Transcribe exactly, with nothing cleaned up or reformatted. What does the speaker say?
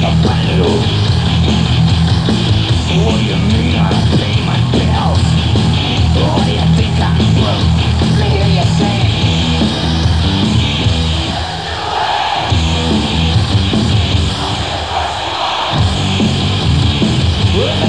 What do you mean I pay my bills? What do you think I'm broke? I hear you say what